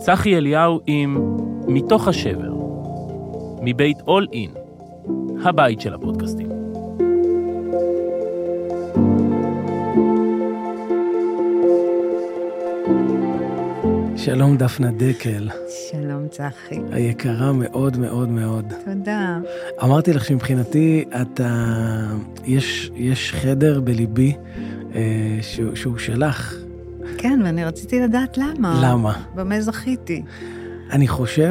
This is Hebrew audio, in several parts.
צחי אליהו עם מתוך השבר, מבית אול אין, הבית של הפודקאסטים. שלום דפנה דקל. שלום צחי. היקרה מאוד מאוד מאוד. תודה. אמרתי לך שמבחינתי יש חדר בליבי שהוא שלך. כן, ואני רציתי לדעת למה. למה? במה זכיתי? אני חושב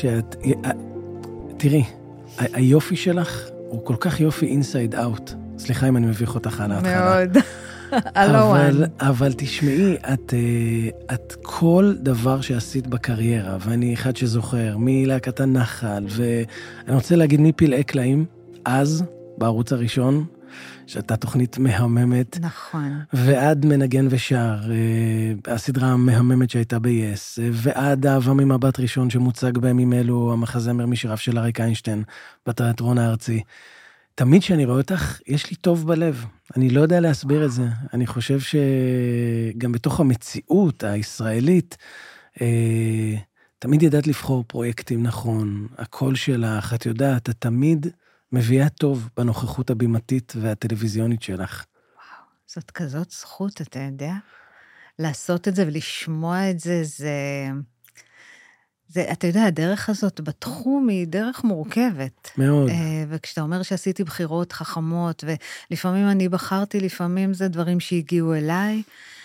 תראי, היופי שלך הוא כל כך יופי אינסייד אאוט. סליחה אם אני מביך אותך על ההתחלה. מאוד. אבל תשמעי, את כל דבר שעשית בקריירה, ואני אחד שזוכר, מלהקת הנחל, ואני רוצה להגיד מפלאי קלעים, אז, בערוץ הראשון, שהייתה תוכנית מהממת. נכון. ועד מנגן ושר, הסדרה המהממת שהייתה ב-yes, ועד אהבה ממבט ראשון שמוצג בימים אלו, המחזמר משיריו של אריק איינשטיין, בתיאטרון הארצי. תמיד שאני רואה אותך, יש לי טוב בלב. אני לא יודע להסביר את זה. אני חושב שגם בתוך המציאות הישראלית, תמיד ידעת לבחור פרויקטים נכון. הקול שלך, את יודעת, את תמיד מביאה טוב בנוכחות הבימתית והטלוויזיונית שלך. וואו, זאת כזאת זכות, אתה יודע? לעשות את זה ולשמוע את זה, אתה יודע, הדרך הזאת בתחום היא דרך מורכבת. מאוד. וכשאתה אומר שעשיתי בחירות חכמות, ולפעמים אני בחרתי, לפעמים זה דברים שהגיעו אליי,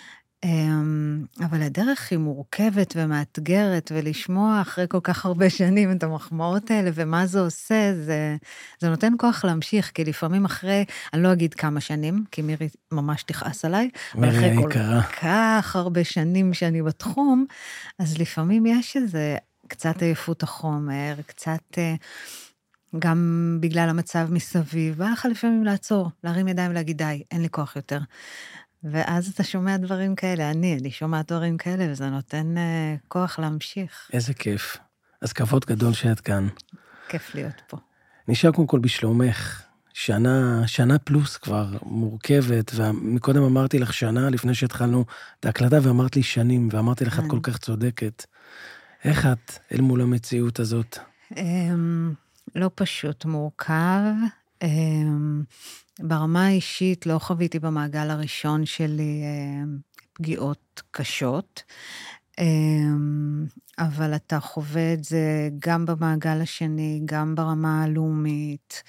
אבל הדרך היא מורכבת ומאתגרת, ולשמוע אחרי כל כך הרבה שנים את המחמאות האלה, ומה זה עושה, זה נותן כוח להמשיך, כי לפעמים אחרי, אני לא אגיד כמה שנים, כי מירי ממש תכעס עליי, אבל אחרי כל כך הרבה שנים שאני בתחום, אז לפעמים יש איזה קצת עייפות החומר, קצת גם בגלל המצב מסביב, בא לך לפעמים לעצור, להרים ידיים ולהגיד די, אין לי כוח יותר. ואז אתה שומע דברים כאלה, אני שומע דברים כאלה, וזה נותן כוח להמשיך. איזה כיף. אז כבוד גדול שאת כאן. כיף להיות פה. נשאר קודם כל בשלומך. שנה פלוס כבר מורכבת, ומקודם אמרתי לך שנה לפני שהתחלנו את ההקלטה, ואמרת לי שנים, ואמרתי לך את כל כך צודקת. איך את אל מול המציאות הזאת? לא פשוט, מורכב. ברמה האישית לא חוויתי במעגל הראשון שלי פגיעות קשות, אבל אתה חווה את זה גם במעגל השני, גם ברמה הלאומית,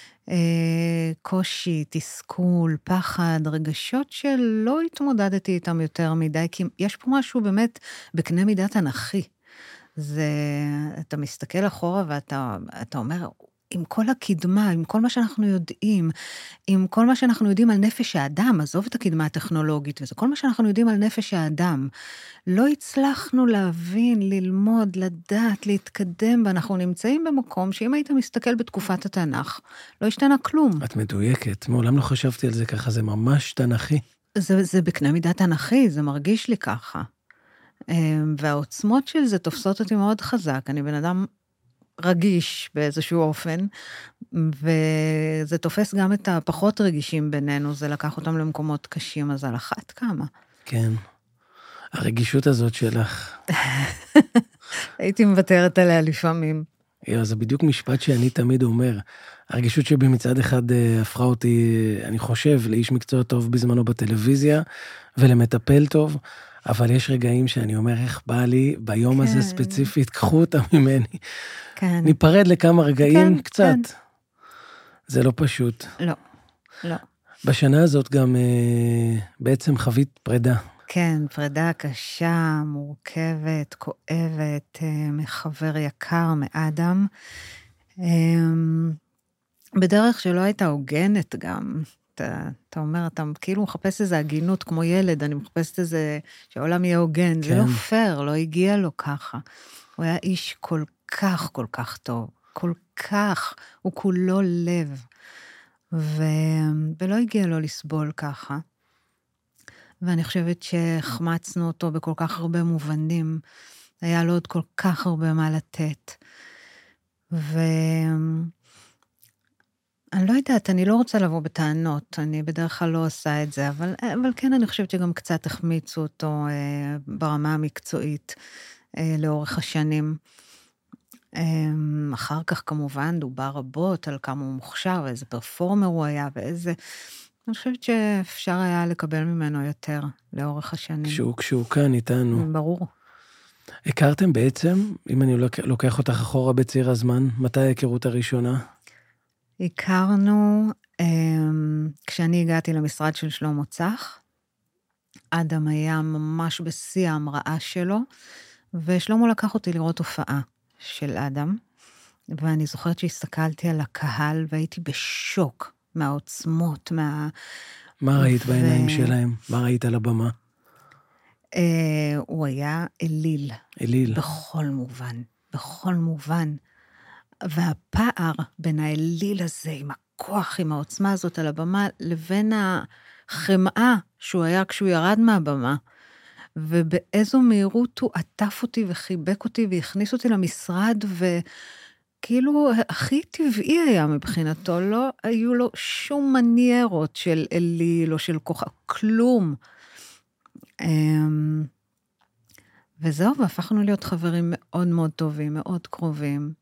קושי, תסכול, פחד, רגשות שלא התמודדתי איתם יותר מדי, כי יש פה משהו באמת בקנה מידת אנכי. אתה מסתכל אחורה ואתה אומר, עם כל הקדמה, עם כל מה שאנחנו יודעים, עם כל מה שאנחנו יודעים על נפש האדם, עזוב את הקדמה הטכנולוגית, וזה כל מה שאנחנו יודעים על נפש האדם, לא הצלחנו להבין, ללמוד, לדעת, להתקדם, ואנחנו נמצאים במקום שאם היית מסתכל בתקופת התנ"ך, לא השתנה כלום. את מדויקת, מעולם לא חשבתי על זה ככה, זה ממש תנ"כי. זה בקנה מידה תנ"כי, זה מרגיש לי ככה. והעוצמות של זה תופסות אותי מאוד חזק, אני בן אדם רגיש באיזשהו אופן, וזה תופס גם את הפחות רגישים בינינו, זה לקח אותם למקומות קשים, אז על אחת כמה. כן, הרגישות הזאת שלך. הייתי מוותרת עליה לפעמים. זה בדיוק משפט שאני תמיד אומר, הרגישות שבי מצד אחד הפכה אותי, אני חושב, לאיש מקצוע טוב בזמנו בטלוויזיה, ולמטפל טוב, אבל יש רגעים שאני אומר, איך בא לי, ביום הזה ספציפית, קחו אותה ממני. ניפרד לכמה רגעים קצת. זה לא פשוט. לא. בשנה הזאת גם בעצם חווית פרידה. כן, פרידה קשה, מורכבת, כואבת, מחבר יקר, מאדם. בדרך שלא הייתה הוגנת גם. אתה אומר, אתה כאילו מחפש איזו הגינות כמו ילד, אני מחפשת איזה, שהעולם יהיה הוגן, זה לא פייר, לא הגיע לו ככה. הוא היה איש כל כך, כל כך טוב, כל כך, הוא כולו לב, ולא הגיע לו לסבול ככה. ואני חושבת שהחמצנו אותו בכל כך הרבה מובנים, היה לו עוד כל כך הרבה מה לתת. אני לא יודעת, אני לא רוצה לבוא בטענות, אני בדרך כלל לא עושה את זה, אבל כן אני חושבת שגם קצת החמיצו אותו ברמה המקצועית. לאורך השנים. אחר כך כמובן דובר רבות על כמה הוא מוכשר, ואיזה פרפורמר הוא היה, ואיזה... אני חושבת שאפשר היה לקבל ממנו יותר לאורך השנים. כשהוא כאן איתנו. ברור. הכרתם בעצם, אם אני לוקח אותך אחורה בציר הזמן, מתי ההיכרות הראשונה? הכרנו כשאני הגעתי למשרד של שלמה צח, אדם היה ממש בשיא ההמראה שלו, ושלמה לקח אותי לראות הופעה של אדם, ואני זוכרת שהסתכלתי על הקהל, והייתי בשוק מהעוצמות, מה ראית בעיניים שלהם? מה ראית על הבמה? הוא היה אליל. אליל. בכל מובן, בכל מובן. והפער בין האליל הזה, עם הכוח, עם העוצמה הזאת על הבמה, לבין החמאה שהוא היה כשהוא ירד מהבמה, ובאיזו מהירות הוא עטף אותי וחיבק אותי והכניס אותי למשרד, וכאילו הכי טבעי היה מבחינתו, לא היו לו שום מניירות של אליל או של כוח, כלום. וזהו, והפכנו להיות חברים מאוד מאוד טובים, מאוד קרובים,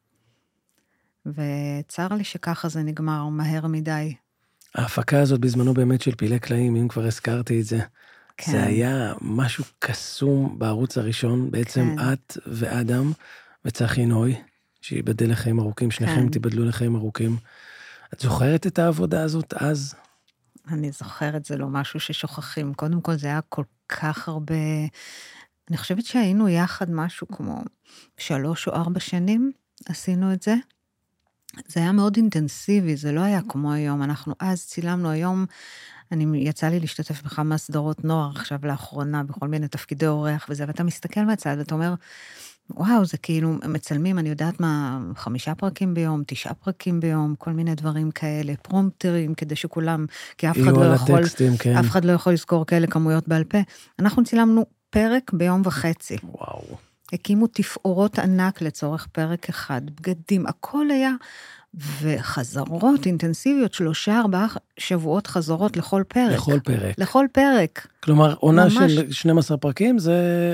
וצר לי שככה זה נגמר מהר מדי. ההפקה הזאת בזמנו באמת של פילי קלעים, אם כבר הזכרתי את זה, כן. זה היה משהו קסום בערוץ הראשון, בעצם כן. את ואדם וצחי נוי, שיבדל לחיים ארוכים, שניכם תיבדלו לחיים ארוכים. את זוכרת את העבודה הזאת אז? אני זוכרת, זה לא משהו ששוכחים. קודם כל זה היה כל כך הרבה, אני חושבת שהיינו יחד משהו כמו 3 או 4 שנים, עשינו את זה. זה היה מאוד אינטנסיבי, זה לא היה כמו היום. אנחנו אז צילמנו היום, יצא לי להשתתף בכמה סדרות נוער עכשיו לאחרונה, בכל מיני תפקידי אורח וזה, ואתה מסתכל מהצד ואתה אומר, וואו, זה כאילו מצלמים, אני יודעת מה, 5 פרקים ביום, 9 פרקים ביום, כל מיני דברים כאלה, פרומפטרים, כדי שכולם, כי אף אחד לא יכול, הטקסטים, כן. אף אחד לא יכול לזכור כאלה כמויות בעל פה. אנחנו צילמנו פרק ביום וחצי. וואו. הקימו תפאורות ענק לצורך פרק אחד, בגדים, הכל היה, וחזרות אינטנסיביות, 3-4 שבועות חזרות לכל פרק. לכל פרק. לכל פרק. כלומר, עונה של 12 פרקים, זה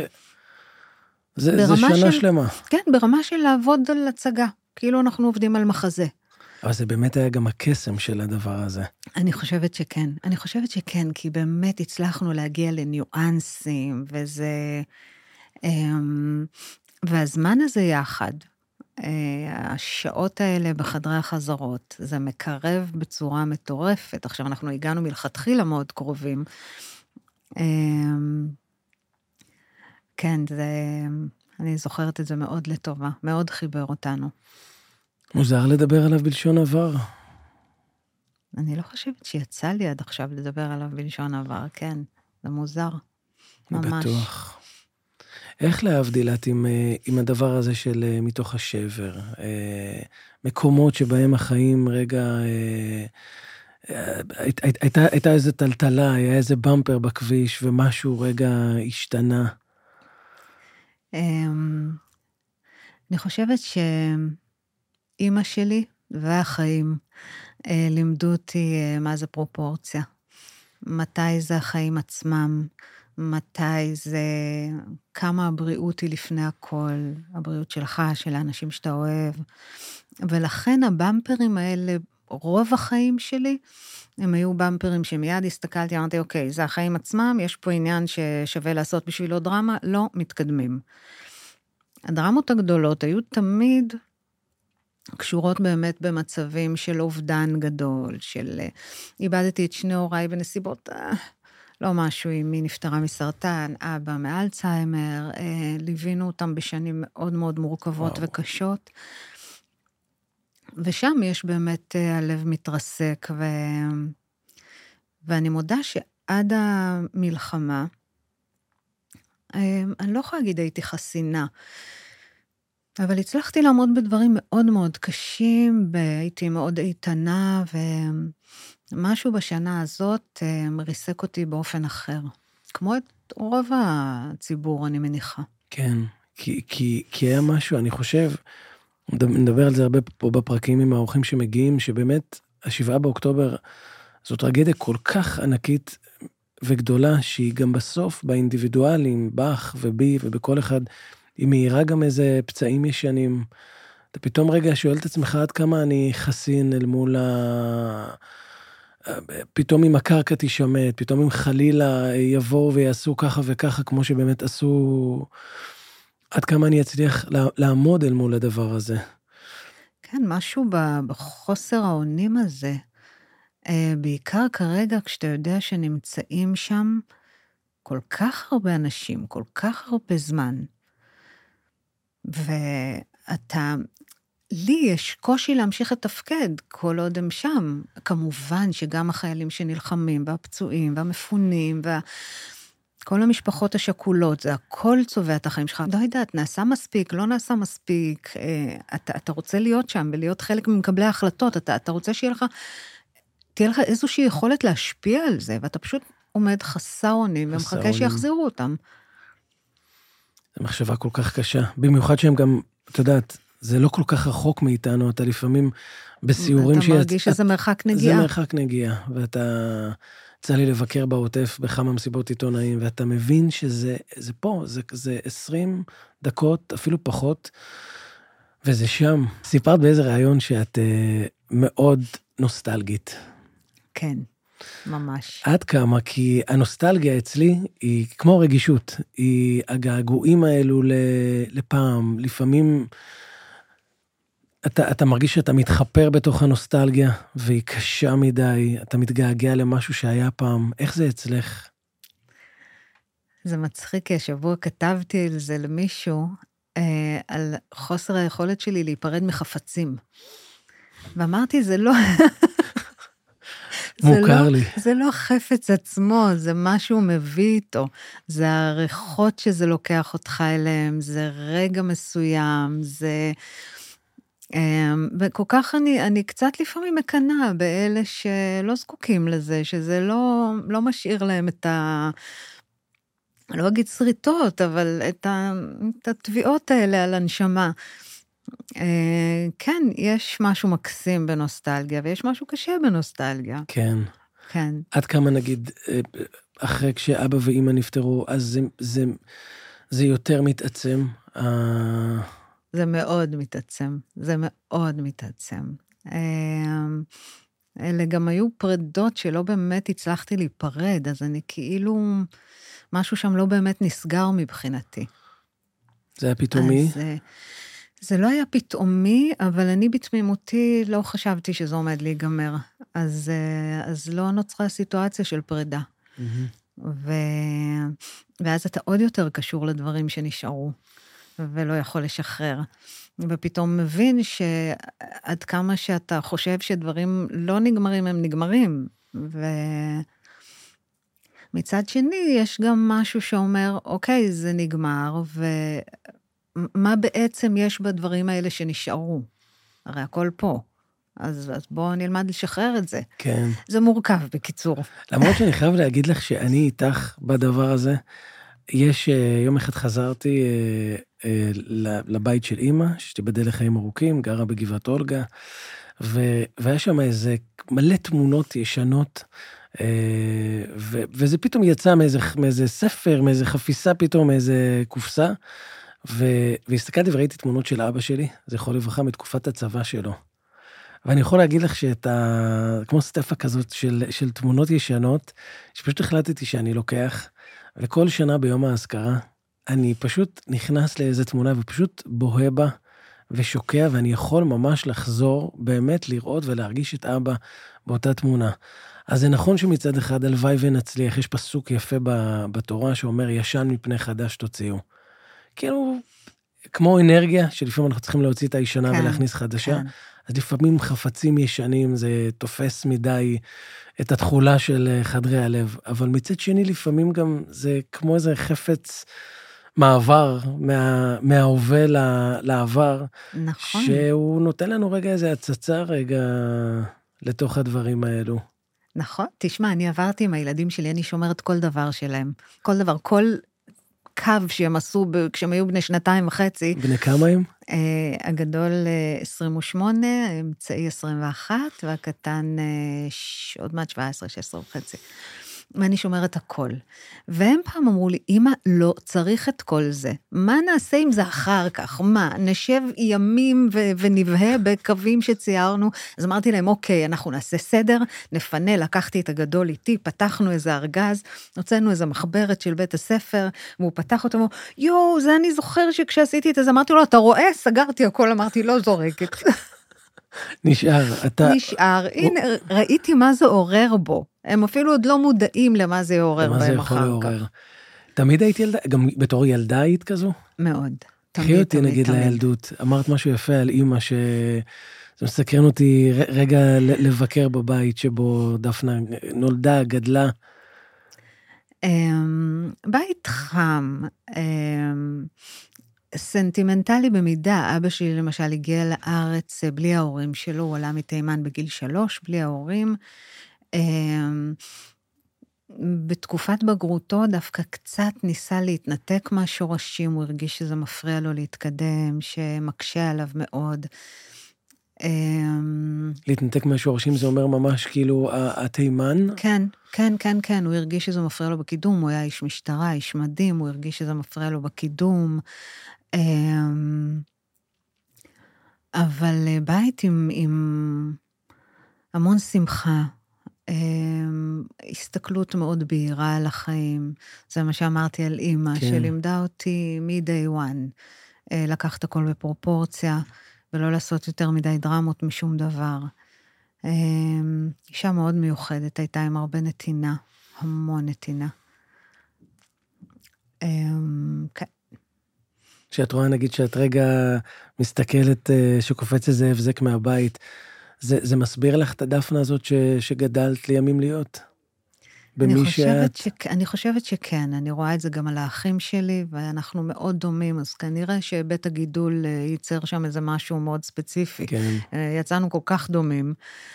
שנה שלמה. כן, ברמה של לעבוד על הצגה, כאילו אנחנו עובדים על מחזה. אבל זה באמת היה גם הקסם של הדבר הזה. אני חושבת שכן, כי באמת הצלחנו להגיע לניואנסים, וזה... והזמן הזה יחד, השעות האלה בחדרי החזרות, זה מקרב בצורה מטורפת. עכשיו אנחנו הגענו מלכתחילה מאוד קרובים. כן, אני זוכרת את זה מאוד לטובה, מאוד חיבר אותנו. מוזר לדבר עליו בלשון עבר. אני לא חושבת שיצא לי עד עכשיו לדבר עליו בלשון עבר, כן, זה מוזר, ממש. בטוח. איך להבדיל את עם הדבר הזה של מתוך השבר? מקומות שבהם החיים רגע... הייתה איזו טלטלה, היה איזה במפר בכביש, ומשהו רגע השתנה. אני חושבת שאמא שלי והחיים לימדו אותי מה זה פרופורציה. מתי זה החיים עצמם, מתי זה, כמה הבריאות היא לפני הכל, הבריאות שלך, של האנשים שאתה אוהב. ולכן הבמפרים האלה, רוב החיים שלי, הם היו במפרים שמיד הסתכלתי, אמרתי, אוקיי, זה החיים עצמם, יש פה עניין ששווה לעשות בשבילו דרמה, לא מתקדמים. הדרמות הגדולות היו תמיד קשורות באמת במצבים של אובדן גדול, של איבדתי את 2 הוריי בנסיבות, לא משהו, אמי נפטרה מסרטן, אבא מאלצהיימר, ליווינו אותם בשנים מאוד מאוד מורכבות וקשות, ושם יש באמת הלב מתרסק, ואני מודה שעד המלחמה, אני לא יכולה להגיד הייתי חסינה, אבל הצלחתי לעמוד בדברים מאוד מאוד קשים, הייתי מאוד איתנה, ומשהו בשנה הזאת מריסק אותי באופן אחר. כמו את רוב הציבור, אני מניחה. כן, כי היה משהו, אני חושב, נדבר על זה הרבה פה בפרקים עם האורחים שמגיעים, שבאמת 7 באוקטובר זו טרגדיה כל כך ענקית וגדולה, שהיא גם בסוף באינדיבידואלים, בך ובי ובכל אחד, היא מאירה גם איזה פצעים ישנים. אתה פתאום רגע שואל את עצמך עד כמה אני חסין אל מול פתאום אם הקרקע תשמט, פתאום אם חלילה יבואו ויעשו ככה וככה, כמו שבאמת עשו, עד כמה אני אצליח לעמוד אל מול הדבר הזה. כן, משהו בחוסר האונים הזה, בעיקר כרגע כשאתה יודע שנמצאים שם כל כך הרבה אנשים, כל כך הרבה זמן, ואתה, לי יש קושי להמשיך לתפקד כל עוד הם שם. כמובן שגם החיילים שנלחמים, והפצועים, והמפונים, כל המשפחות השכולות, זה הכל צובע את החיים שלך. לא יודעת, נעשה מספיק, לא נעשה מספיק, אתה רוצה להיות שם ולהיות חלק ממקבלי ההחלטות, אתה רוצה תהיה לך איזושהי יכולת להשפיע על זה, ואתה פשוט עומד חסר אונים, ומחכה שיחזירו אותם. זו מחשבה כל כך קשה, במיוחד שהם גם, אתה יודעת, זה לא כל כך רחוק מאיתנו, אתה לפעמים בסיורים אתה מרגיש שזה מרחק נגיעה. זה מרחק נגיעה, ואתה יצא לי לבקר בעוטף בכמה מסיבות עיתונאים, ואתה מבין שזה פה, זה 20 דקות, אפילו פחות, וזה שם. סיפרת באיזה רעיון שאת מאוד נוסטלגית. כן, ממש. עד כמה, כי הנוסטלגיה אצלי היא כמו רגישות, היא הגעגועים האלו לפעם, לפעמים אתה מרגיש שאתה מתחפר בתוך הנוסטלגיה, והיא קשה מדי, אתה מתגעגע למשהו שהיה פעם, איך זה אצלך? זה מצחיק, כי השבוע כתבתי על זה למישהו, על חוסר היכולת שלי להיפרד מחפצים. ואמרתי, זה לא... מוכר לי. זה לא חפץ עצמו, זה משהו מביא איתו, זה הריחות שזה לוקח אותך אליהם, זה רגע מסוים, זה... וכל כך אני קצת לפעמים מקנה באלה שלא זקוקים לזה, שזה לא משאיר להם את לא אגיד שריטות, אבל את התביעות האלה על הנשמה. כן, יש משהו מקסים בנוסטלגיה, ויש משהו קשה בנוסטלגיה. כן. כן. עד כמה נגיד, אחרי כשאבא ואמא נפטרו, אז זה יותר מתעצם. זה מאוד מתעצם, זה מאוד מתעצם. אלה גם היו פרדות שלא באמת הצלחתי להיפרד, אז אני כאילו, משהו שם לא באמת נסגר מבחינתי. זה היה פתאומי? זה לא היה פתאומי, אבל אני בתמימותי לא חשבתי שזה עומד להיגמר. אז לא נוצרה סיטואציה של פרידה. ואז אתה עוד יותר קשור לדברים שנשארו, ולא יכול לשחרר. ופתאום מבין שעד כמה שאתה חושב שדברים לא נגמרים, הם נגמרים. ומצד שני, יש גם משהו שאומר, אוקיי, זה נגמר, מה בעצם יש בדברים האלה שנשארו? הרי הכל פה. אז בואו נלמד לשחרר את זה. כן. זה מורכב, בקיצור. למרות שאני חייב להגיד לך שאני איתך בדבר הזה, יש, יום אחד חזרתי לבית של אמא, שתיבדל לחיים ארוכים, גרה בגבעת אולגה, והיה שם איזה מלא תמונות ישנות, וזה פתאום יצא מאיזה ספר, מאיזה חפיסה פתאום, מאיזה קופסה, והסתכלתי וראיתי תמונות של אבא שלי, זכרו לברכה, מתקופת הצבא שלו. ואני יכול להגיד לך כמו סטפה כזאת של תמונות ישנות, שפשוט החלטתי שאני לוקח, וכל שנה ביום ההזכרה, אני פשוט נכנס לאיזה תמונה, ופשוט בוהה בה, ושוקע, ואני יכול ממש לחזור, באמת לראות ולהרגיש את אבא באותה תמונה. אז זה נכון שמצד אחד, הלוואי ונצליח, יש פסוק יפה בתורה, שאומר, ישן מפני חדש תוציאו. כאילו, כמו אנרגיה, שלפעמים אנחנו צריכים להוציא את הישנה ולהכניס חדשה, אז לפעמים חפצים ישנים, זה תופס מדי את התחולה של חדרי הלב, אבל מצד שני לפעמים גם זה כמו איזה חפץ מעבר מההווה לעבר, נכון. שהוא נותן לנו רגע איזה הצצה רגע לתוך הדברים האלו. נכון, תשמע, אני עברתי עם הילדים שלי, אני שומרת כל דבר שלהם, כל דבר, כל קו שהם עשו כשהם היו בני 2.5. בני כמה הם? הגדול 28, האמצעי 21, והקטן עוד מעט 17, 16 וחצי. ואני שומרת הכל. והם פעם אמרו לי, אמא, לא צריך את כל זה. מה נעשה עם זה אחר כך? מה, נשב ימים ונבהה בקווים שציירנו? אז אמרתי להם, אוקיי, אנחנו נעשה סדר, נפנה, לקחתי את הגדול איתי, פתחנו איזה ארגז, הוצאנו איזה מחברת של בית הספר, והוא פתח אותו, אמרו, יו, זה אני זוכר שכשעשיתי את זה, אמרתי לו, אתה רואה? סגרתי הכל, אמרתי, לא זורקת. נשאר, אתה... נשאר, הנה, ראיתי מה זה עורר בו. הם אפילו עוד לא מודעים למה זה יעורר בהם אחר כך. תמיד היית ילדה, גם בתור ילדה היית כזו? מאוד. קחי אותי נגיד לילדות, אמרת משהו יפה על אמא זה מסקרן אותי רגע לבקר בבית שבו דפנה נולדה, גדלה. בית חם, סנטימנטלי במידה, אבא שלי למשל הגיע לארץ בלי ההורים שלו, הוא עלה מתימן בגיל 3, בלי ההורים. בתקופת בגרותו דווקא קצת ניסה להתנתק מהשורשים, הוא הרגיש שזה מפריע לו להתקדם, שמקשה עליו מאוד. להתנתק מהשורשים זה אומר ממש כאילו התימן? כן, כן, כן, כן, הוא הרגיש שזה מפריע לו בקידום, הוא היה איש משטרה, איש מדים, הוא הרגיש שזה מפריע לו בקידום. אבל בית עם המון שמחה, הסתכלות מאוד בהירה על החיים, זה מה שאמרתי על אמא, שלימדה אותי מ-day one, לקחת הכל בפרופורציה, ולא לעשות יותר מדי דרמות משום דבר. אישה מאוד מיוחדת, הייתה עם הרבה נתינה, המון נתינה. כן. שאת רואה, נגיד, שאת רגע מסתכלת שקופץ איזה הבזק מהבית, זה מסביר לך את הדפנה הזאת שגדלת לימים להיות? אני חושבת שכן, אני רואה את זה גם על האחים שלי, ואנחנו מאוד דומים, אז כנראה שבית הגידול ייצר שם איזה משהו מאוד ספציפי. כן. יצאנו כל כך דומים.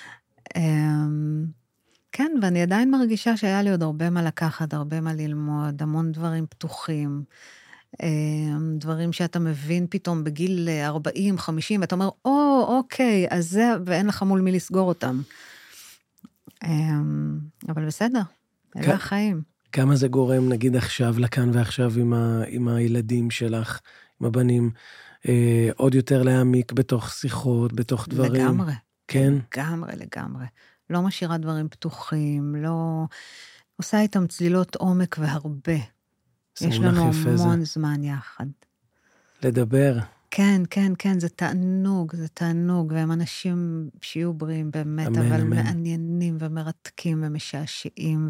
כן, ואני עדיין מרגישה שהיה לי עוד הרבה מה לקחת, הרבה מה ללמוד, המון דברים פתוחים, דברים שאתה מבין פתאום בגיל 40, 50, ואתה אומר, אוקיי, אז זה, ואין לך מול מי לסגור אותם. אבל בסדר, אלה החיים. כמה זה גורם, נגיד עכשיו, לכאן ועכשיו עם הילדים שלך, עם הבנים, עוד יותר להעמיק בתוך שיחות, בתוך דברים? לגמרי. כן? לגמרי. לא משאירה דברים פתוחים, לא... עושה איתם צלילות עומק והרבה. יש לנו המון זמן יחד. לדבר. כן, זה תענוג, והם אנשים שיהיו בריאים באמת, אבל מעניינים ומרתקים ומשעשעים,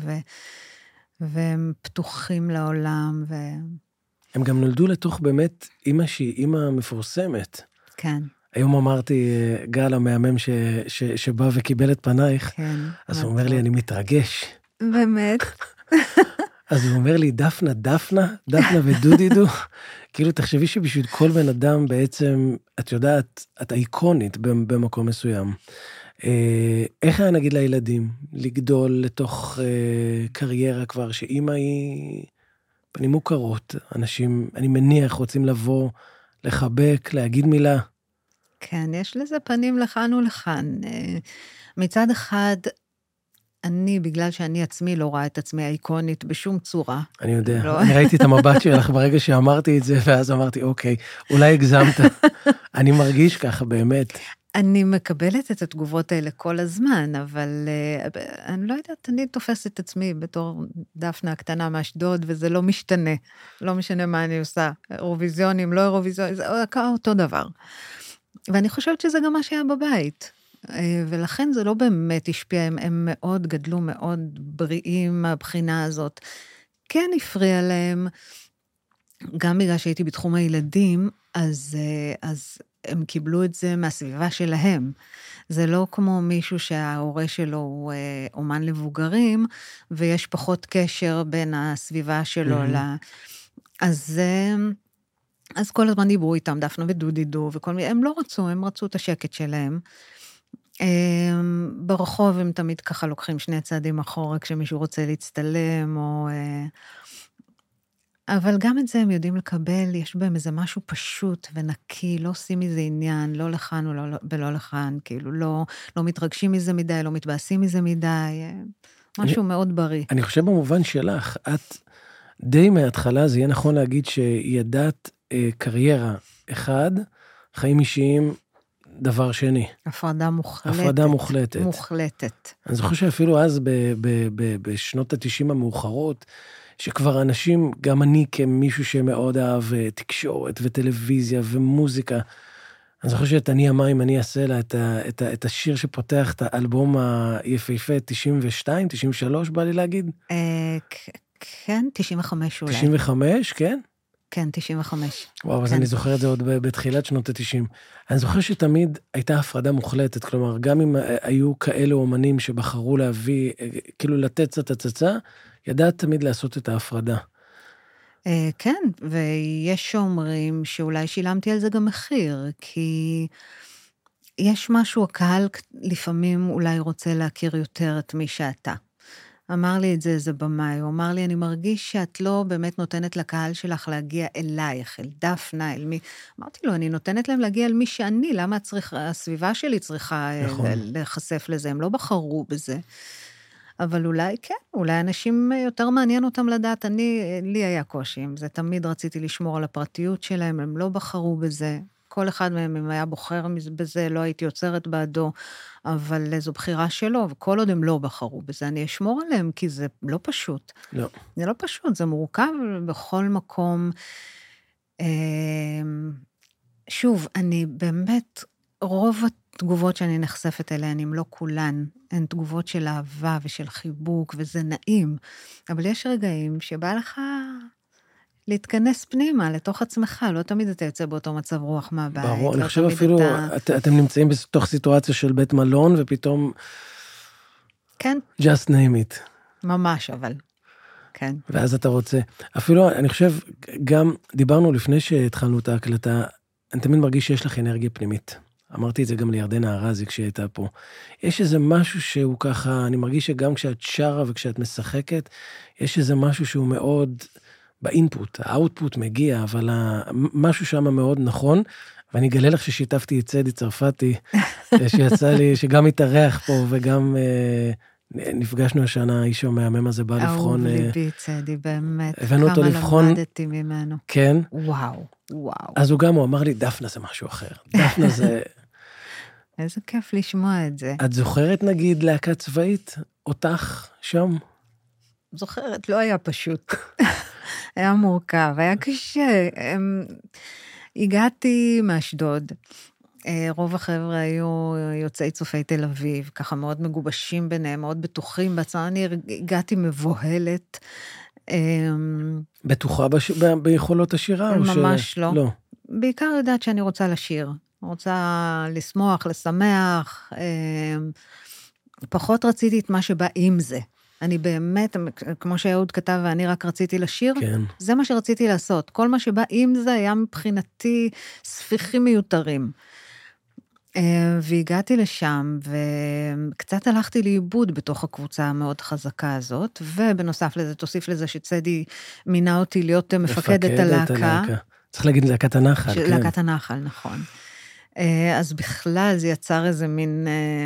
והם פתוחים לעולם. הם גם נולדו לתוך באמת אמא שהיא אמא מפורסמת. כן. היום אמרתי, גל המאמם שבא וקיבל את פנייך, כן. אז הוא אומר לי, אני מתרגש. באמת. אז הוא אומר לי, דפנה ודודידו, כאילו תחשבי שבשביל כל בן אדם בעצם, את יודעת, את איקונית במקום מסוים. איך היה נגיד לילדים, לגדול לתוך קריירה כבר, שאמא היא פנים מוכרות, אנשים, אני מניח, רוצים לבוא, לחבק, להגיד מילה. כן, יש לזה פנים לכאן ולכאן. מצד אחד, בגלל שאני עצמי לא רואה את עצמי האיקונית בשום צורה. אני יודע, אני ראיתי את המבט שלך ברגע שאמרתי את זה, ואז אמרתי, אוקיי, אולי הגזמת. אני מרגיש ככה, באמת. אני מקבלת את התגובות האלה כל הזמן, אבל אני לא יודעת, אני תופסת את עצמי בתור דפנה הקטנה מאשדוד, וזה לא משתנה. לא משנה מה אני עושה. אירוויזיונים, לא אירוויזיונים, זה אותו דבר. ואני חושבת שזה גם מה שהיה בבית. ולכן זה לא באמת השפיע, הם מאוד גדלו, מאוד בריאים מהבחינה הזאת. כן הפריע להם, גם בגלל שהייתי בתחום הילדים, אז הם קיבלו את זה מהסביבה שלהם. זה לא כמו מישהו שההורה שלו הוא אומן לבוגרים, ויש פחות קשר בין הסביבה שלו אז כל הזמן דיברו איתם, דפנה ודודידו, וכל מיני, הם לא רצו, הם רצו את השקט שלהם. ברחוב הם תמיד ככה לוקחים 2 צעדים אחורה, כשמישהו רוצה להצטלם, אבל גם את זה הם יודעים לקבל, יש בהם איזה משהו פשוט ונקי, לא עושים מזה עניין, לא לכאן ולא לכאן, כאילו לא מתרגשים מזה מדי, לא מתבאסים מזה מדי, משהו מאוד בריא. אני חושב במובן שלך, את די מההתחלה, זה יהיה נכון להגיד שידעת קריירה אחד, חיים אישיים דבר שני. הפרדה מוחלטת. הפרדה מוחלטת. מוחלטת. אני זוכר שאפילו אז בשנות ה-90 המאוחרות, שכבר אנשים, גם אני כמישהו שמאוד אהב תקשורת וטלוויזיה ומוזיקה, אני זוכר שאת אני המים, אני אעשה לה את השיר שפותח את האלבום היפהפה 92, 93 בא לי להגיד? כן, 95 אולי. 95, כן? כן, 95. וואו, אז אני זוכר את זה עוד בתחילת שנות ה-90. אני זוכר שתמיד הייתה הפרדה מוחלטת, כלומר, גם אם היו כאלה אומנים שבחרו להביא, כאילו לתת קצת הצצה, ידעת תמיד לעשות את ההפרדה. כן, ויש שאומרים שאולי שילמתי על זה גם מחיר, כי יש משהו, הקהל לפעמים אולי רוצה להכיר יותר את מי שאתה. אמר לי את זה איזה במאי, הוא אמר לי, אני מרגיש שאת לא באמת נותנת לקהל שלך להגיע אלייך, אל דפנה, אל מי... אמרתי לו, אני נותנת להם להגיע אל מי שאני, למה הסביבה שלי צריכה להיחשף לזה, הם לא בחרו בזה. אבל אולי כן, אולי אנשים יותר מעניין אותם לדעת, לי היה קושי עם זה, תמיד רציתי לשמור על הפרטיות שלהם, הם לא בחרו בזה, כל אחד מהם, אם היה בוחר בזה, לא הייתי יוצרת בעדו, אבל זו בחירה שלו, וכל עוד הם לא בחרו בזה, אני אשמור עליהם, כי זה לא פשוט. לא. זה לא פשוט, זה מורכב בכל מקום. שוב, אני באמת, רוב התגובות שאני נחשפת אליהן, אם לא כולן, הן תגובות של אהבה ושל חיבוק, וזה נעים, אבל יש רגעים שבא לך להתכנס פנימה, לתוך עצמך, לא תמיד אתה יוצא באותו מצב רוח מהבית. ברור, אני חושב אפילו, אתם נמצאים בתוך סיטואציה של בית מלון, ופתאום, כן. just name it. ממש, אבל, כן. ואז אתה רוצה, אפילו, אני חושב, גם דיברנו לפני שהתחלנו את ההקלטה, אני תמיד מרגיש שיש לך אנרגיה פנימית. אמרתי את זה גם לירדנה ארזי כשהיא הייתה פה. יש איזה משהו שהוא ככה, אני מרגיש שגם כשאת שרה וכשאת משחקת, יש איזה משהו שהוא מאוד באינפוט, האוטפוט מגיע, אבל משהו שם מאוד נכון, ואני אגלה לך ששיתפתי את צדי צרפתי, שיצא לי, שגם התארח פה, וגם נפגשנו השנה, האיש המהמם הזה בא לבחון. אהוב ליבי צדי, באמת. הבאנו אותו לבחון. כמה למדתי ממנו. כן. וואו. אז הוא אמר לי, דפנה זה משהו אחר. דפנה זה... איזה כיף לשמוע את זה. את זוכרת, נגיד, להקה צבאית? אותך שם? זוכרת, לא היה פשוט. היה מורכב, היה קשה. הגעתי מאשדוד. רוב החבר'ה היו יוצאי צופי תל אביב, ככה מאוד מגובשים ביניהם, מאוד בטוחים בעצמם. אני הגעתי מבוהלת. בטוחה ביכולות השירה? ממש לא. לא. בעיקר יודעת שאני רוצה לשיר. רוצה לשמוח, לשמח. פחות רציתי את מה שבא עם זה. אני באמת, כמו שאהוד כתב, ואני רק רציתי לשיר, כן. זה מה שרציתי לעשות. כל מה שבא עם זה היה מבחינתי ספיחים מיותרים. והגעתי לשם, וקצת הלכתי לאיבוד בתוך הקבוצה המאוד חזקה הזאת, ובנוסף לזה, תוסיף לזה שצדי מינה אותי להיות מפקדת הלהקה. צריך להגיד להקת הנחל, כן. להקת הנחל, נכון. אז בכלל זה יצר איזה מין...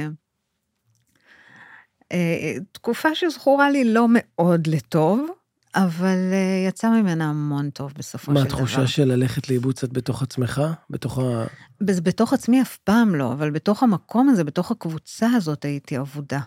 תקופה שזכורה לי לא מאוד לטוב, אבל יצא ממנה המון טוב בסופו של דבר. מה התחושה של ללכת לאיבוד קצת בתוך עצמך? בתוך עצמי אף פעם לא, אבל בתוך המקום הזה, בתוך הקבוצה הזאת הייתי עבודה.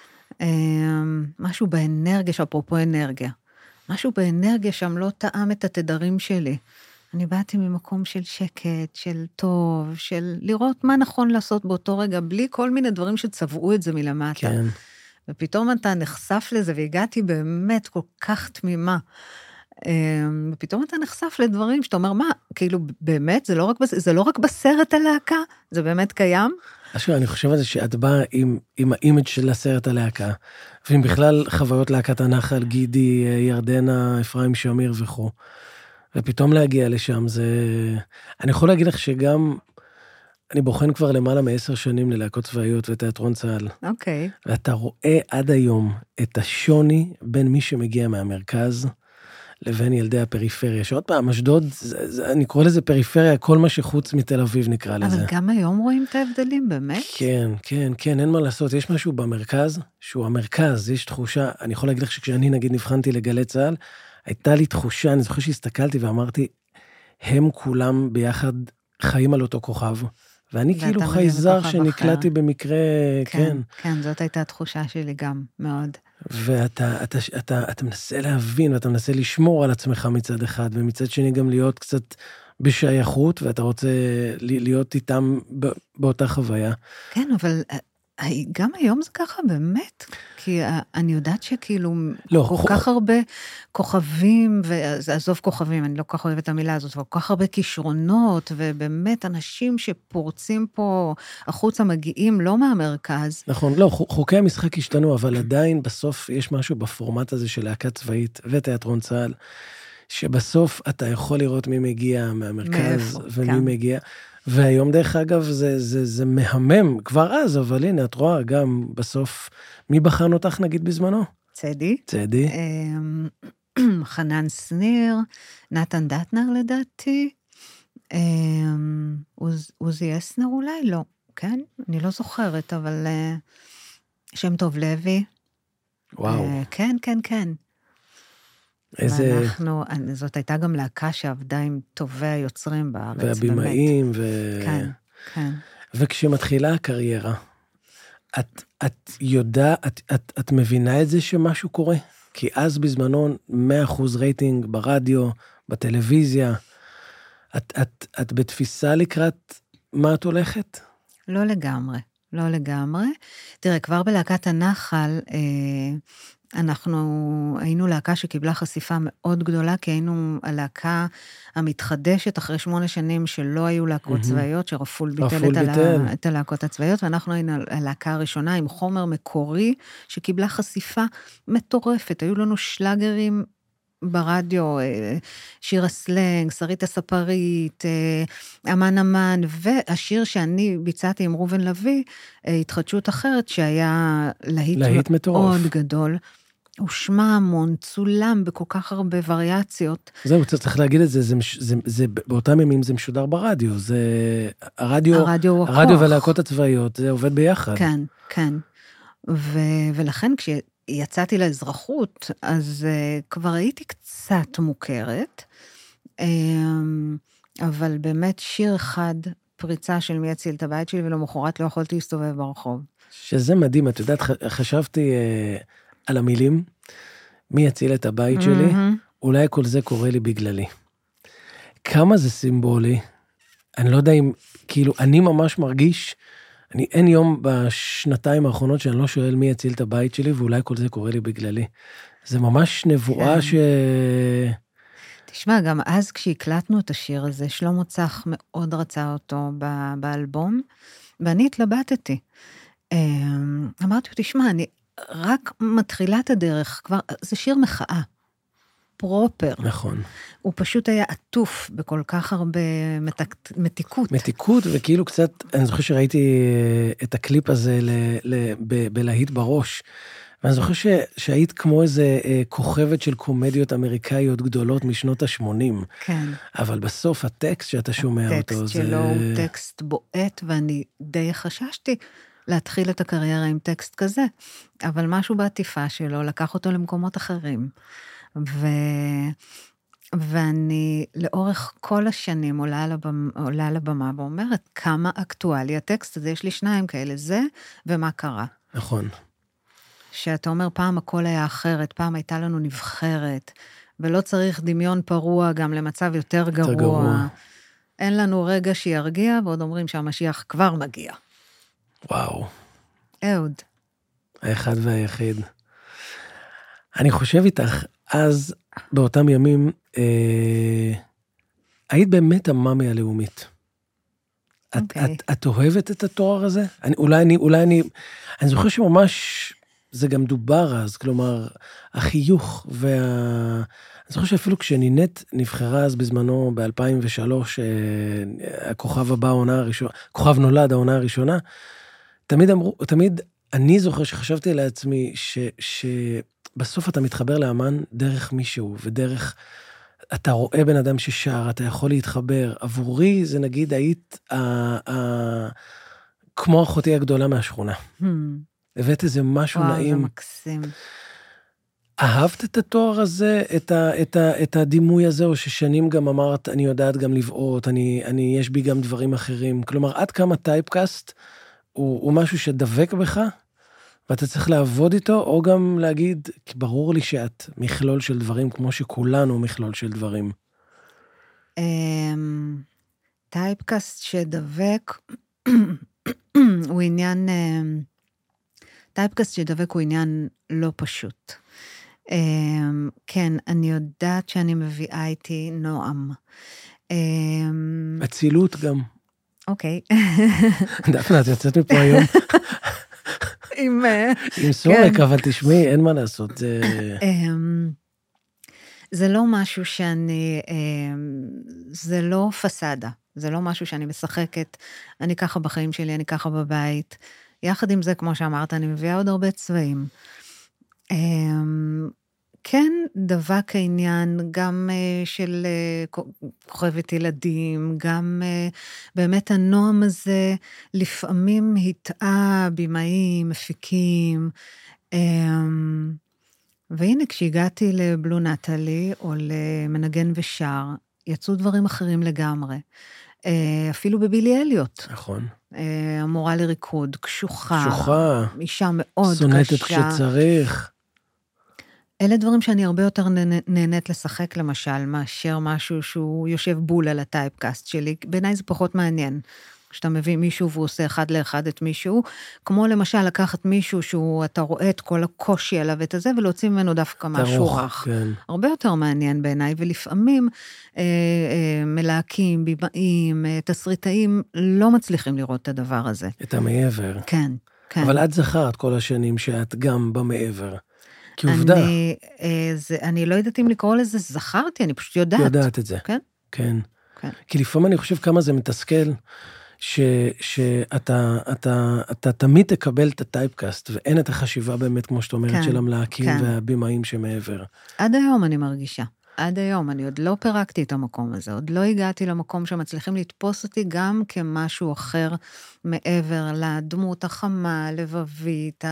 משהו באנרגיה, שאפרופו אנרגיה, משהו באנרגיה שם לא טעם את התדרים שלי. אני באתי ממקום של שקט, של טוב, של לראות מה נכון לעשות באותו רגע, בלי כל מיני דברים שצבעו את זה מלמטה. כן. ופתאום אתה נחשף לזה, והגעתי באמת כל כך תמימה. ופתאום אתה נחשף לדברים שאתה אומר, מה, כאילו באמת, זה לא רק בסרט הלהקה, זה באמת קיים? אני חושב על זה שאת באה עם האימג' של הסרט הלהקה, ועם בכלל חוויות להקת הנחל, גידי, ירדנה, אפרים שמיר וכו'. ופתאום להגיע לשם, אני יכול להגיד לך שגם, אני בוחן כבר למעלה מ10 שנים ללהקות צבאיות ותיאטרון צה"ל. אוקיי. ואתה רואה עד היום את השוני בין מי שמגיע מהמרכז, לבין ילדי הפריפריה, שעוד פעם, אשדוד, אני קורא לזה פריפריה, כל מה שחוץ מתל אביב נקרא לזה. אבל גם היום רואים את ההבדלים, באמת? כן, אין מה לעשות, יש משהו במרכז, שהוא המרכז, יש תחושה, אני יכול להגיד לך שכשאני נגיד נבחנתי לגלי צהל, הייתה לי תחושה, אני זוכר שהסתכלתי ואמרתי, הם כולם ביחד חיים על אותו כוכב, ואני כאילו חייזר שנקלעתי במקרה, כן. כן, זאת הייתה התחושה שלי גם, מאוד. ואתה מנסה להבין, ואתה מנסה לשמור על עצמך מצד אחד, ומצד שני גם להיות קצת בשייכות, ואתה רוצה להיות איתם באותה חוויה. כן, אבל גם היום זה ככה באמת, כי אני יודעת שכאילו כל כך הרבה כוכבים, ועזוב כוכבים, אני לא כל כך אוהבת את המילה הזאת, אבל כל כך הרבה כישרונות, ובאמת אנשים שפורצים פה החוצה מגיעים לא מהמרכז. נכון, לא, חוקי המשחק השתנו, אבל עדיין בסוף יש משהו בפורמט הזה של להקה צבאית ותיאטרון צהל, שבסוף אתה יכול לראות מי מגיע מהמרכז, ומי מגיע... והיום דרך אגב זה מהמם, כבר אז, אבל הנה, את רואה גם בסוף, מי בחן אותך נגיד בזמנו? צדי. חנן סניר, נתן דטנר לדעתי, עוזי אסנר אולי? לא, כן? אני לא זוכרת, אבל שם טוב לוי. וואו. כן. ואנחנו, זאת הייתה גם להקה שעבדה עם טובי היוצרים בארץ, והבימאים, כן. וכשמתחילה הקריירה, את מבינה את זה שמשהו קורה? כי אז בזמנו 100% רייטינג ברדיו, בטלוויזיה, את בתפיסה לקראת מה את הולכת? לא לגמרי. תראה, כבר בלהקת הנחל, אנחנו היינו להקה שקיבלה חשיפה מאוד גדולה, כי היינו הלהקה המתחדשת אחרי 8 שנים שלא היו להקות צבאיות, שרפול ביטל את הלהקות הצבאיות, ואנחנו היינו הלהקה הראשונה עם חומר מקורי, שקיבלה חשיפה מטורפת. היו לנו שלאגרים ברדיו, שיר הסלנג, שרית הספרית, אמן, והשיר שאני ביצעתי עם רובן לוי, התחדשות אחרת, שהיה להיט מאוד גדול. הוא שמע המון, צולם בכל כך הרבה וריאציות. זהו, צריך להגיד את זה, באותם ימים זה משודר ברדיו, זה הרדיו והלהקות הצבאיות, זה עובד ביחד. כן. ולכן כשיצאתי לאזרחות, אז כבר הייתי קצת מוכרת, אבל באמת שיר אחד, פריצה של מי יציל את הבית שלי, ולמחרת לא יכולתי להסתובב ברחוב. שזה מדהים, את יודעת, חשבתי על המילים, מי יציל את הבית שלי, אולי כל זה קורה לי בגללי. כמה זה סימבולי, אני לא יודע אם, כאילו, אני ממש מרגיש, אין יום בשנתיים האחרונות שאני לא שואל מי יציל את הבית שלי, ואולי כל זה קורה לי בגללי. זה ממש נבואה תשמע, גם אז כשהקלטנו את השיר הזה, שלמה צח מאוד רצה אותו באלבום, ואני התלבטתי. אמרתי, תשמע, אני רק מתחילה את הדרך, כבר, זה שיר מחאה, פרופר. נכון. הוא פשוט היה עטוף בכל כך הרבה מתיקות. מתיקות, וכאילו קצת, אני זוכר שראיתי את הקליפ הזה בלהיט בראש, ואני זוכר שהיית כמו איזה כוכבת של קומדיות אמריקאיות גדולות משנות ה-80. כן. אבל בסוף הטקסט שאתה שומע אותו, הטקסט שלו הוא טקסט בועט, ואני די חששתי להתחיל את הקריירה עם טקסט כזה, אבל משהו בעטיפה שלו לקח אותו למקומות אחרים. ואני לאורך כל השנים עולה על הבמה ואומרת, כמה אקטואלי הטקסט הזה, יש לי 2 כאלה, זה ומה קרה. נכון. שאתה אומר, פעם הכל היה אחרת, פעם הייתה לנו נבחרת, ולא צריך דמיון פרוע גם למצב יותר גרוע. אין לנו רגע שירגיע, ועוד אומרים שהמשיח כבר מגיע. וואו. אהוד. האחד והיחיד. אני חושב איתך, אז באותם ימים, היית באמת המאמי הלאומית. את אוהבת את התואר הזה? אולי אני זוכר שממש, זה גם דובר אז, כלומר, החיוך אני זוכר שאפילו כשנינט נבחרה אז בזמנו ב-2003, הכוכב הבא, העונה הראשונה, כוכב נולד, העונה הראשונה, תמיד אני זוכר שחשבתי לעצמי בסוף אתה מתחבר לאמן דרך מישהו, ודרך, אתה רואה בן אדם ששר, אתה יכול להתחבר. עבורי זה נגיד, היית כמו אחותי הגדולה מהשכונה. הבאת איזה משהו נעים. וואו, זה מקסים. אהבת את התואר הזה, את הדימוי הזה, או ששנים גם אמרת, אני יודעת גם לבעוט, יש בי גם דברים אחרים. כלומר, עד כמה טייפקאסט הוא משהו שדבק בך, ואתה צריך לעבוד איתו, או גם להגיד, כי ברור לי שאת מכלול של דברים, כמו שכולנו מכלול של דברים. טייפקאסט שדבק, הוא עניין, טייפקאסט שדבק הוא עניין לא פשוט. כן, אני יודעת שאני מביאה איתי נועם. אצילות גם. אוקיי. דפנה, את יוצאת מפה היום. עם סורק, אבל תשמעי, אין מה לעשות. זה לא משהו שאני, זה לא פסדה, זה לא משהו שאני משחקת, אני ככה בחיים שלי, אני ככה בבית. יחד עם זה, כמו שאמרת, אני מביאה עוד הרבה צבעים. כן, דבק העניין גם של כוכבת ילדים, גם באמת הנועם הזה, לפעמים התאה בימאים, מפיקים, והנה כשהגעתי לבלו נטלי, או למנגן ושר, יצאו דברים אחרים לגמרי. אפילו בבילי אליוט. נכון. המורה לריקוד, קשוחה. קשוחה. אישה מאוד קשה. סונטת כשצריך. אלה דברים שאני הרבה יותר נהנית לשחק, למשל, מאשר משהו שהוא יושב בול על הטייפקאסט שלי. בעיניי זה פחות מעניין. כשאתה מביא מישהו והוא עושה אחד לאחד את מישהו, כמו למשל לקחת מישהו אתה רואה את כל הקושי עליו ואת הזה, ולהוציא ממנו דווקא משהו רך. כן. הרבה יותר מעניין בעיניי, ולפעמים מלהקים, בימאים, תסריטאים, לא מצליחים לראות את הדבר הזה. את המעבר. כן, כן. אבל את זכרת כל השנים שאת גם במעבר. כי עובדה. אני לא יודעת אם לקרוא לזה זכרתי, אני פשוט יודעת. יודעת את זה. כן? כן. כן. כי לפעמים אני חושב כמה זה מתסכל, שאתה תמיד תקבל את הטייפקאסט, ואין את החשיבה באמת, כמו שאת אומרת, של המלהקים והבימאים שמעבר. עד היום אני מרגישה. עד היום, אני עוד לא פירקתי את המקום הזה, עוד לא הגעתי למקום שמצליחים לתפוס אותי גם כמשהו אחר מעבר לדמות החמה, לבבית,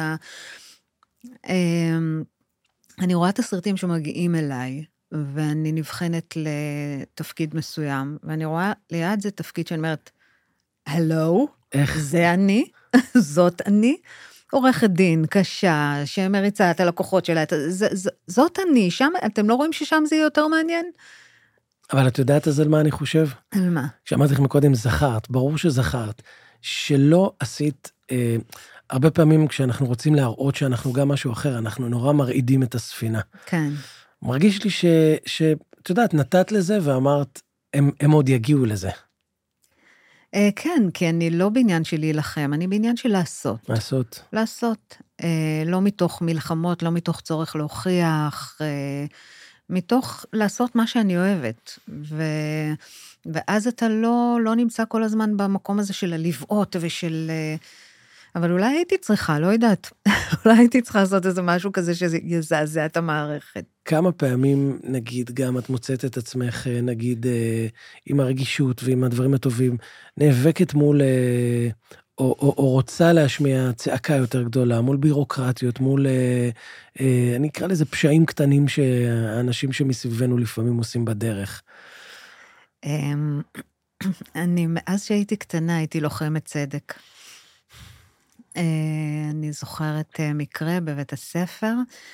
אני רואה את הסרטים שמגיעים אליי, ואני נבחנת לתפקיד מסוים, ואני רואה ליד זה תפקיד שאני אומרת, הלו, זה אני, זאת אני, עורכת דין, קשה, שמריצה את הלקוחות שלה, זאת אני, שם, אתם לא רואים ששם זה יהיה יותר מעניין? אבל את יודעת אז על מה אני חושב? על מה? כשאמרתי לך מקודם, זכרת, ברור שזכרת, שלא עשית, הרבה פעמים כשאנחנו רוצים להראות שאנחנו גם משהו אחר, אנחנו נורא מרעידים את הספינה. כן. מרגיש לי את יודעת, נתת לזה ואמרת, הם עוד יגיעו לזה. כן, כי אני לא בעניין של להילחם, אני בעניין של לעשות. לעשות. לעשות. לא מתוך מלחמות, לא מתוך צורך להוכיח, מתוך לעשות מה שאני אוהבת. ואז אתה לא נמצא כל הזמן במקום הזה של הלבעות ושל... אבל אולי הייתי צריכה, לא יודעת. אולי הייתי צריכה לעשות איזה משהו כזה שיזעזע את המערכת. כמה פעמים, נגיד, גם את מוצאת את עצמך, נגיד, עם הרגישות ועם הדברים הטובים, נאבקת מול, או רוצה להשמיע צעקה יותר גדולה, מול בירוקרטיות, מול, אני אקרא לזה פשעים קטנים שהאנשים שמסביבנו לפעמים עושים בדרך. אני, מאז שהייתי קטנה, הייתי לוחמת צדק. אני זוכרת מקרה בבית הספר,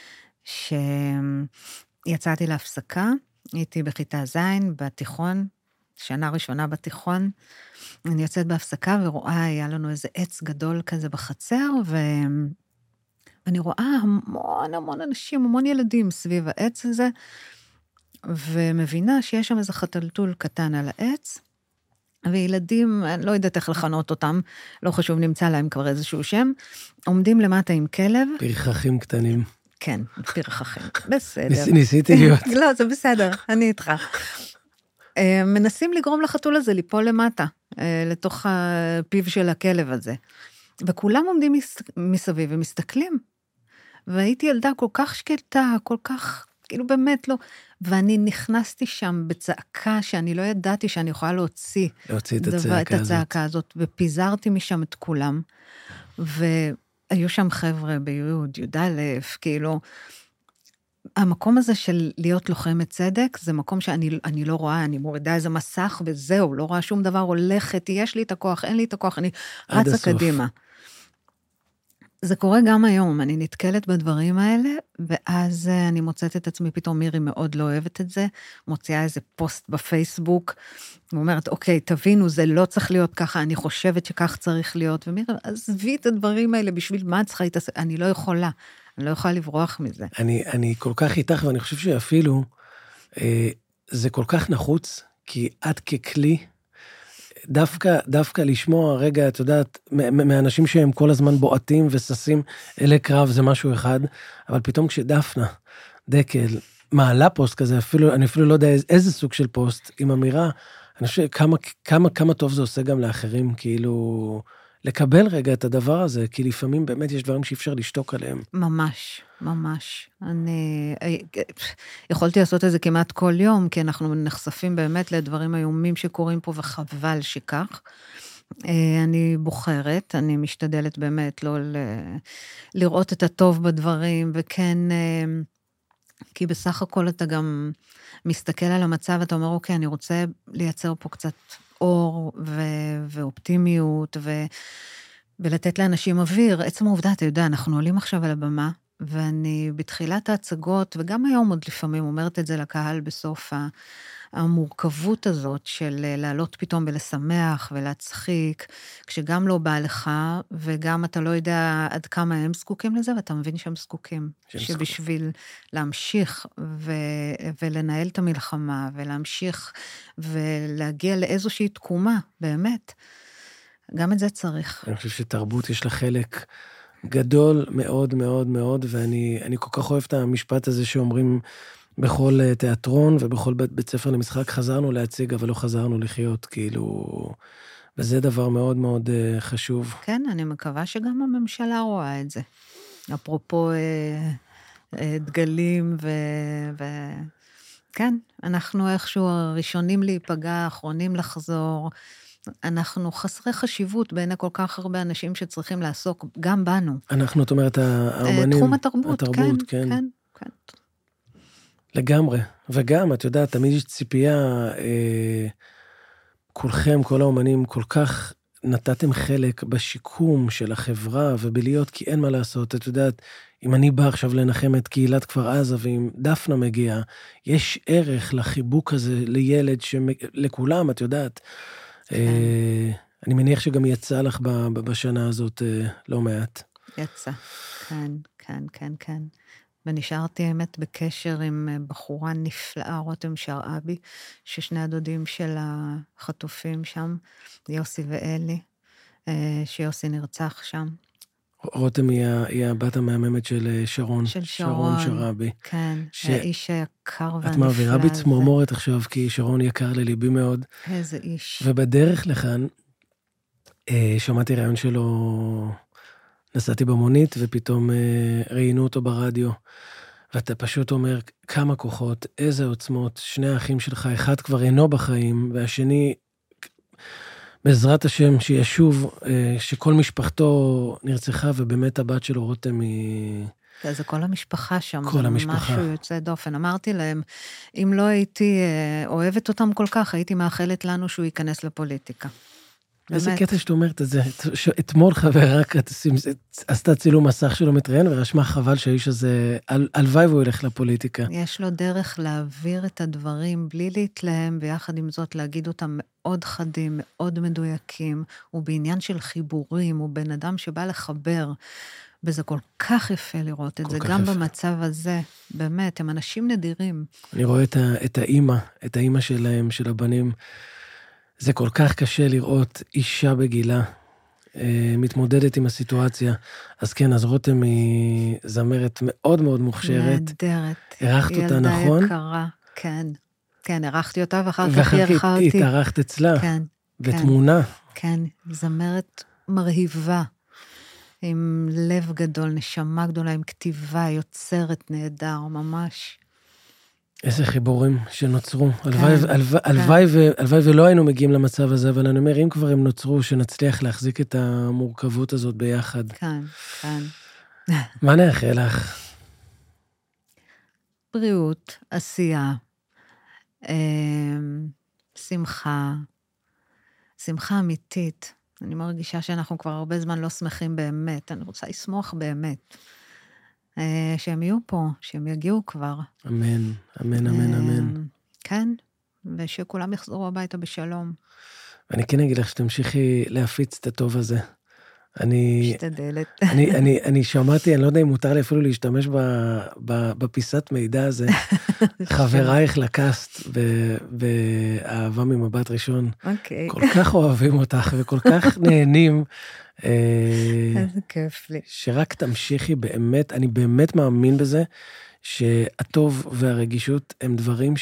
שיצאתי להפסקה, הייתי בכיתה זין, בתיכון, שנה ראשונה בתיכון, אני יוצאת בהפסקה ורואה, היה לנו איזה עץ גדול כזה בחצר, ואני רואה המון אנשים, המון ילדים סביב העץ הזה, ומבינה שיש שם איזה חתלתול קטן על העץ, וילדים, אני לא יודעת איך לכנות אותם, לא חשוב, נמצא להם כבר איזשהו שם, עומדים למטה עם כלב. פרחחים קטנים. כן, פרחחים, בסדר. ניסיתי להיות. לא, זה בסדר, אני איתך. מנסים לגרום לחתול הזה ליפול למטה, לתוך הפיו של הכלב הזה. וכולם עומדים מסביב ומסתכלים. והייתי ילדה כל כך שקטה, כל כך, כאילו באמת לא, ואני נכנסתי שם בצעקה שאני לא ידעתי שאני יכולה להוציא את הצעקה הזאת, ופיזרתי משם את כולם, והיו שם חבר'ה ביוד, י"א, כאילו, המקום הזה של להיות לוחמת צדק, זה מקום שאני לא רואה, אני מורידה איזה מסך וזהו, לא רואה שום דבר, הולכת, יש לי את הכוח, אין לי את הכוח, אני רצה קדימה. זה קורה גם היום, אני נתקלת בדברים האלה, ואז אני מוצאת את עצמי, פתאום מירי מאוד לא אוהבת את זה, מוציאה איזה פוסט בפייסבוק, ואומרת, אוקיי, תבינו, זה לא צריך להיות ככה, אני חושבת שכך צריך להיות, ומירי, עזבי את הדברים האלה, בשביל מה צריכה להתעסק, אני לא יכולה לברוח מזה. אני כל כך איתך, ואני חושב שאפילו, זה כל כך נחוץ, כי את ככלי, דווקא לשמוע, רגע, את יודעת, מאנשים שהם כל הזמן בועטים וססים אלי קרב, זה משהו אחד, אבל פתאום כשדפנה, דקל, מעלה פוסט כזה, אני אפילו לא יודע איזה סוג של פוסט, עם אמירה, אני חושב כמה טוב זה עושה גם לאחרים, כאילו, לקבל רגע את הדבר הזה, כי לפעמים באמת יש דברים שאי אפשר לשתוק עליהם. ממש, ממש. אני יכולתי לעשות את זה כמעט כל יום, כי אנחנו נחשפים באמת לדברים איומים שקורים פה, וחבל שכך. אני בוחרת, אני משתדלת באמת לא לראות את הטוב בדברים, וכן, כי בסך הכל אתה גם מסתכל על המצב, אתה אומר, אוקיי, אני רוצה לייצר פה קצת אור ואופטימיות, ולתת לאנשים אוויר. עצם העובדה, אתה יודע, אנחנו עולים עכשיו על הבמה, ואני בתחילת ההצגות, וגם היום עוד לפעמים אומרת את זה לקהל בסוף, המורכבות הזאת של לעלות פתאום ולשמח ולהצחיק, כשגם לא בא לך, וגם אתה לא יודע עד כמה הם זקוקים לזה, ואתה מבין שהם זקוקים, שבשביל להמשיך ולנהל את המלחמה, ולהמשיך ולהגיע לאיזושהי תקומה, באמת, גם את זה צריך. אני חושב שתרבות יש לה חלק גדול מאוד מאוד מאוד, ואני כל כך אוהב את המשפט הזה שאומרים, בכל תיאטרון ובכל בית ספר למשחק חזרנו להציג, אבל לא חזרנו לחיות, כאילו, וזה דבר מאוד מאוד חשוב. כן, אני מקווה שגם הממשלה רואה את זה. אפרופו דגלים כן, אנחנו איכשהו הראשונים להיפגע, האחרונים לחזור, אנחנו חסרי חשיבות בין כל כך הרבה אנשים שצריכים לעסוק גם בנו. אנחנו, זאת אומרת, האמנים. תחום התרבות, כן. לגמרי, וגם, את יודעת, תמיד יש ציפייה, כולכם, כל האומנים, כל כך נתתם חלק בשיקום של החברה ובלהיות, כי אין מה לעשות, את יודעת, אם אני בא עכשיו לנחם את קהילת כפר עזה, ואם דפנה מגיעה, יש ערך לחיבוק הזה לילד, לכולם, את יודעת, אני מניח שגם יצא לך בשנה הזאת לא מעט. יצא, כן. ונשארתי האמת בקשר עם בחורה נפלאה, רותם שרעבי, ששני הדודים של החטופים שם, יוסי ואלי, שיוסי נרצח שם. רותם היא הבת המהממת של שרון. של שרון שרעבי. כן, האיש היקר והנפלא. את מעבירה בי צמרמורת עכשיו, כי שרון יקר לליבי מאוד. איזה איש. ובדרך לכאן, שמעתי רעיון שלו, נסעתי במונית, ופתאום ראיינו אותו ברדיו, ואתה פשוט אומר, כמה כוחות, איזה עוצמות, שני האחים שלך, אחד כבר אינו בחיים, והשני, בעזרת השם, שישוב, שכל משפחתו נרצחה, ובאמת הבת שלו רותם היא... זה כל המשפחה שם, כל המשפחה. משהו יוצא דופן. אמרתי להם, אם לא הייתי אוהבת אותם כל כך, הייתי מאחלת לנו שהוא ייכנס לפוליטיקה. איזה קטע שאת אומרת את זה, אתמול חברה עשתה צילום מסך שלו מתראיין, ורשמה חבל שהאיש הזה, הלוואי והוא ילך לפוליטיקה. יש לו דרך להעביר את הדברים בלי להתלהם, ויחד עם זאת להגיד אותם מאוד חדים, מאוד מדויקים, ובעניין של חיבורים, הוא בן אדם שבא לחבר, וזה כל כך יפה לראות את זה, גם במצב הזה, באמת, הם אנשים נדירים. אני רואה את האימא שלהם, של הבנים, זה כל כך קשה לראות אישה בגילה, מתמודדת עם הסיטואציה. אז כן, אז רותם היא זמרת מאוד מאוד מוכשרת. נהדרת. ערכת אותה נכון? ילדה יקרה, כן. כן, ערכתי אותה, ואחר כך היא ערכה אותי. התארחת אצלה. כן. ותמונה. כן, זמרת מרהיבה. עם לב גדול, נשמה גדולה, עם כתיבה, יוצרת נהדר, ממש. איזה חיבורים שנוצרו. הלוואי ולא היינו מגיעים למצב הזה, אבל אני אומר, אם כבר הם נוצרו, שנצליח להחזיק את המורכבות הזאת ביחד. כן, כן. מה נאחל לך? בריאות, עשייה, שמחה, שמחה אמיתית. אני מרגישה שאנחנו כבר הרבה זמן לא שמחים באמת. אני רוצה לשמוח באמת. שהם יהיו פה, שהם יגיעו כבר. אמן, אמן, אמן, אמן. כן, ושכולם יחזרו הביתה בשלום. ואני כן אגיד לך שתמשיכי להפיץ את הטוב הזה. משתדלת. אני שמעתי, אני לא יודע אם מותר לי אפילו להשתמש בפיסת מידע הזה, חברייך לקאסט באהבה ממבט ראשון, כל כך אוהבים אותך וכל כך נהנים, איזה כיף לי. שרק תמשיכי באמת, אני באמת מאמין בזה, שהטוב והרגישות הם דברים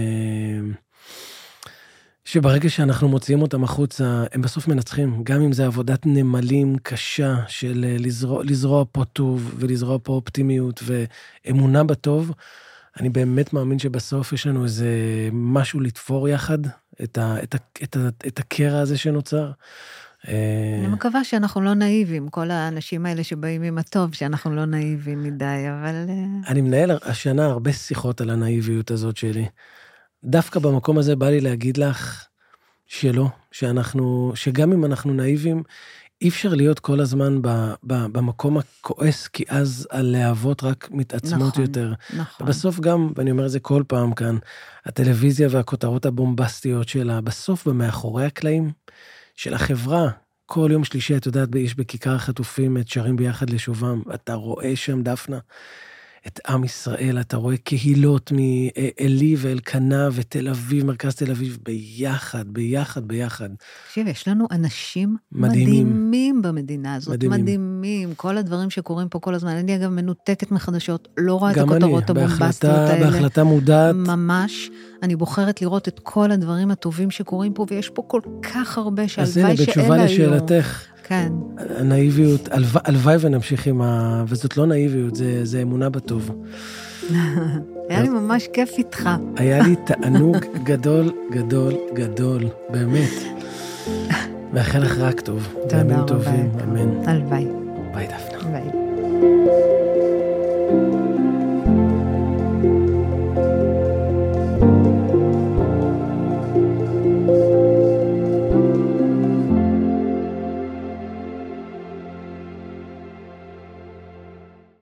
שברגע שאנחנו מוציאים אותם החוצה, הם בסוף מנצחים, גם אם זה עבודת נמלים קשה של לזרוע פה טוב ולזרוע פה אופטימיות ואמונה בטוב, אני באמת מאמין שבסוף יש לנו איזה משהו לתפור יחד, את הקרע הזה שנוצר. אני מקווה שאנחנו לא נאיבים, כל האנשים האלה שבאים עם הטוב, שאנחנו לא נאיבים מדי, אבל... אני מנהל השנה הרבה שיחות על הנאיביות הזאת שלי. דווקא במקום הזה בא לי להגיד לך שלא, שגם אם אנחנו נאיבים, אי אפשר להיות כל הזמן במקום הכועס, כי אז הלהבות רק מתעצמות יותר. נכון. ובסוף גם, ואני אומר את זה כל פעם כאן, הטלוויזיה והכותרות הבומבסטיות שלה, בסוף במאחורי הקלעים של החברה, כל יום שלישי, את יודעת, יש בכיכר החטופים, את שרים ביחד לשובם, אתה רואה שם דפנה, את עם ישראל, אתה רואה קהילות מאלי ואלקנה ותל אביב, מרכז תל אביב, ביחד. תקשיב, יש לנו אנשים מדהימים במדינה הזאת, מדהימים, כל הדברים שקורים פה כל הזמן, אני אגב מנותקת מחדשות, לא רואה את הכותרות הבומבסטיות האלה. בהחלטה מודעת. ממש, אני בוחרת לראות את כל הדברים הטובים שקורים פה, ויש פה כל כך הרבה שהלוואי שאלה היו. אז הנה, בתשובה לשאלתך. כן. הנאיביות, הלוואי ונמשיך וזאת לא נאיביות, זה אמונה בטוב. היה לי ממש כיף איתך. היה לי תענוג גדול, גדול, גדול, באמת. מאחל לך רק טוב. תודה רבה. טובים, אמן. הלוואי. ביי דפנה. ביי.